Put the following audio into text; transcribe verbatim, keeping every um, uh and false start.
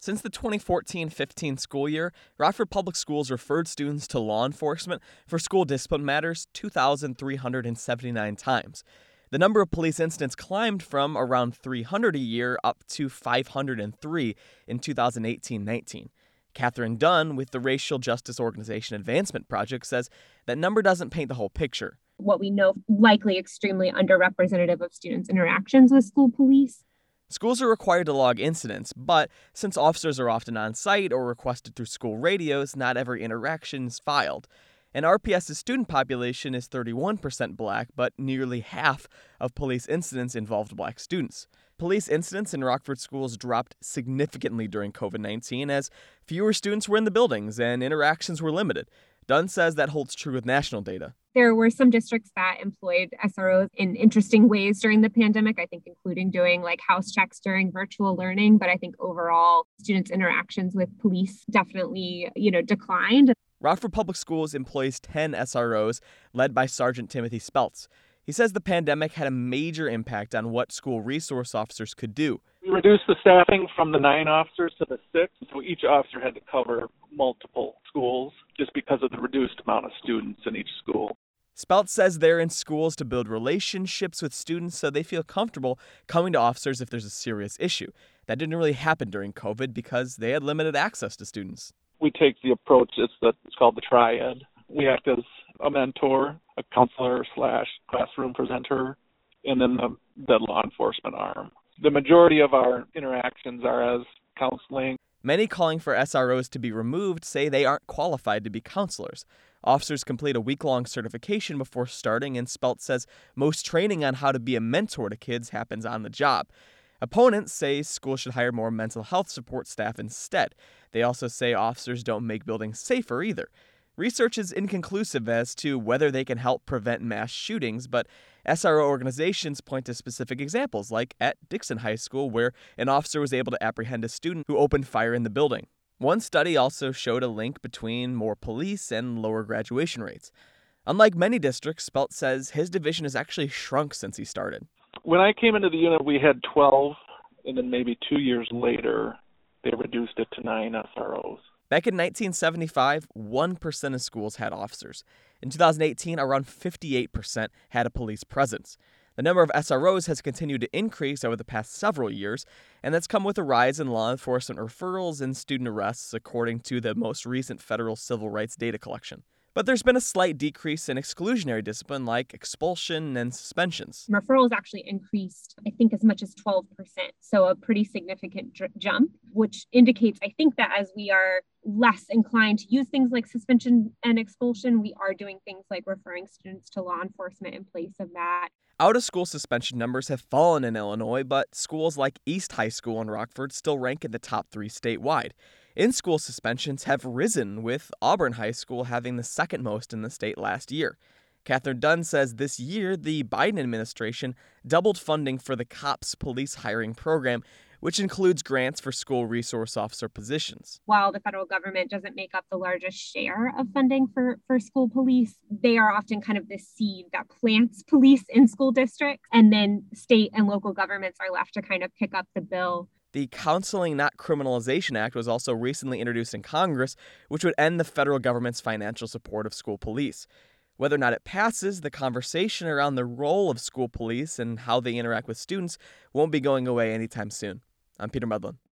Since the twenty fourteen fifteen school year, Rockford Public Schools referred students to law enforcement for school discipline matters two thousand three hundred seventy-nine times. The number of police incidents climbed from around three hundred a year up to five hundred three in two thousand eighteen nineteen. Catherine Dunn with the Racial Justice Organization Advancement Project says that number doesn't paint the whole picture. What we know likely extremely underrepresentative of students' interactions with school police. Schools are required to log incidents, but since officers are often on site or requested through school radios, not every interaction is filed. And RPS's student population is thirty-one percent black, but nearly half of police incidents involved black students. Police incidents in Rockford schools dropped significantly during covid nineteen as fewer students were in the buildings and interactions were limited. Dunn says that holds true with national data. There were some districts that employed S R Os in interesting ways during the pandemic, I think including doing like house checks during virtual learning. But I think overall, students' interactions with police definitely, you know, declined. Rockford Public Schools employs ten S R Os led by Sergeant Timothy Speltz. He says the pandemic had a major impact on what school resource officers could do. We reduced the staffing from the nine officers to the six, so each officer had to cover multiple schools just because of the reduced amount of students in each school. Speltz says they're in schools to build relationships with students so they feel comfortable coming to officers if there's a serious issue. That didn't really happen during COVID because they had limited access to students. We take the approach, it's, the, it's called the triad. We act as a mentor, a counselor slash classroom presenter, and then the, the law enforcement arm. The majority of our interactions are as counseling. Many calling for S R Os to be removed say they aren't qualified to be counselors. Officers complete a week-long certification before starting, and Speltz says most training on how to be a mentor to kids happens on the job. Opponents say schools should hire more mental health support staff instead. They also say officers don't make buildings safer either. Research is inconclusive as to whether they can help prevent mass shootings, but S R O organizations point to specific examples, like at Dixon High School, where an officer was able to apprehend a student who opened fire in the building. One study also showed a link between more police and lower graduation rates. Unlike many districts, Speltz says his division has actually shrunk since he started. When I came into the unit, we had twelve, and then maybe two years later, they reduced it to nine S R Os. Back in nineteen seventy-five, one percent of schools had officers. In two thousand eighteen, around fifty-eight percent had a police presence. The number of S R Os has continued to increase over the past several years, and that's come with a rise in law enforcement referrals and student arrests, according to the most recent federal civil rights data collection. But there's been a slight decrease in exclusionary discipline like expulsion and suspensions. Referrals actually increased, I think, as much as twelve percent. So a pretty significant dr- jump, which indicates, I think, that as we are less inclined to use things like suspension and expulsion, we are doing things like referring students to law enforcement in place of that. Out-of-school suspension numbers have fallen in Illinois, but schools like East High School in Rockford still rank in the top three statewide. In-school suspensions have risen, with Auburn High School having the second most in the state last year. Catherine Dunn says this year, the Biden administration doubled funding for the COPS police hiring program, which includes grants for school resource officer positions. While the federal government doesn't make up the largest share of funding for, for school police, they are often kind of the seed that plants police in school districts, and then state and local governments are left to kind of pick up the bill. The Counseling Not Criminalization Act was also recently introduced in Congress, which would end the federal government's financial support of school police. Whether or not it passes, the conversation around the role of school police and how they interact with students won't be going away anytime soon. I'm Peter Medlin.